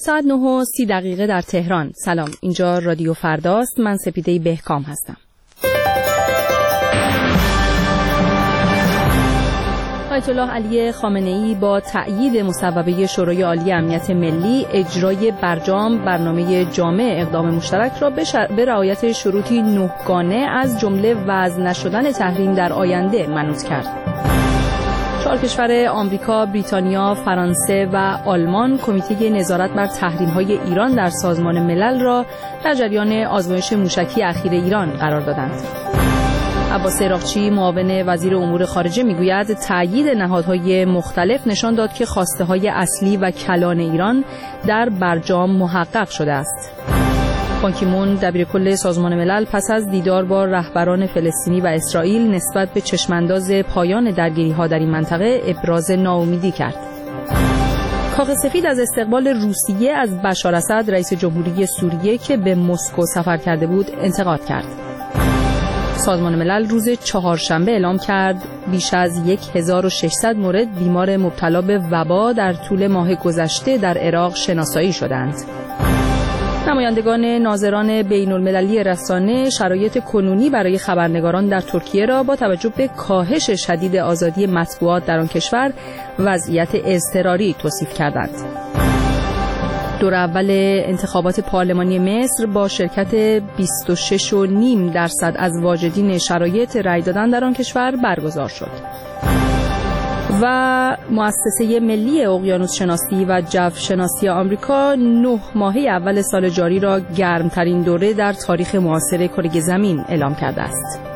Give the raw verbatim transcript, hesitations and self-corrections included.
ساعت نه و سی دقیقه در تهران. سلام، اینجا رادیو فرداست. من سپیده بهکام هستم. آیت الله علی خامنه‌ای با تأیید مصوبه شورای عالی امنیت ملی اجرای برجام برنامه جامع اقدام مشترک را به رعایت شروطی نهگانه از جمله وضع نشدن تحریم در آینده منوط کرد. چهار کشور آمریکا، بریتانیا، فرانسه و آلمان کمیته نظارت بر تحریم‌های ایران در سازمان ملل را در جریان آزمایش موشکی اخیر ایران قرار دادند. عباس عراقچی معاون وزیر امور خارجه میگوید تأیید نهادهای مختلف نشان داد که خواسته‌های اصلی و کلان ایران در برجام محقق شده است. بان کی مون دبیرکل سازمان ملل پس از دیدار با رهبران فلسطینی و اسرائیل نسبت به چشمانداز پایان درگیری‌ها در این منطقه ابراز ناامیدی کرد. کاخ سفید از استقبال روسیه از بشار اسد رئیس جمهوری سوریه که به مسکو سفر کرده بود انتقاد کرد. سازمان ملل روز چهارشنبه اعلام کرد بیش از هزار و ششصد مورد بیمار مبتلا به وبا در طول ماه گذشته در عراق شناسایی شدند. نمایندگان ناظران بین المللی رسانه شرایط کنونی برای خبرنگاران در ترکیه را با توجه به کاهش شدید آزادی مطبوعات در آن کشور وضعیت اضطراری توصیف کردند. دور اول انتخابات پارلمانی مصر با شرکت بیست و شش و نیم درصد از واجدین شرایط رأی دادن در آن کشور برگزار شد. و مؤسسه ملی اقیانوس شناسی و جو شناسی آمریکا نه ماهه اول سال جاری را گرمترین دوره در تاریخ معاصر کره زمین اعلام کرده است.